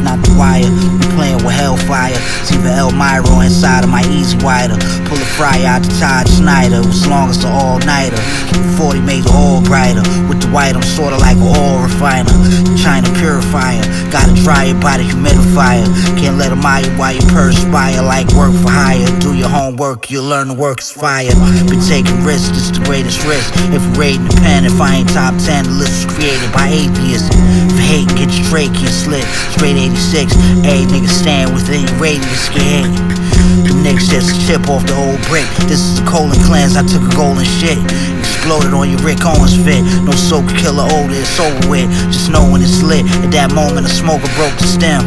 out the wire. You playing with hellfire. It's either Elmira or inside of my Easy Wider. Pull a fry out the Todd Snyder. As long as the all-nighter. 40 made the all brighter. With the white, I'm sorta like an oil refiner. China purifier. Gotta dry it by the humidifier. Can't let them eye you while you perspire. Like work for hire. Do your homework, you'll learn the work is fire. Been taking risks, this the greatest risk. If we're rating the pen, if I ain't top 10, the list was created by atheists. If hate, get your trachea slit. Straight 86. A nigga stand within your radius, get hit. The niggas just chip off the old brick. This is a colon cleanse, I took a golden shit. Exploded on your Rick Owens fit. No soap killer odor, it's over with. Just know when it's lit. At that moment, a smoker broke the stem.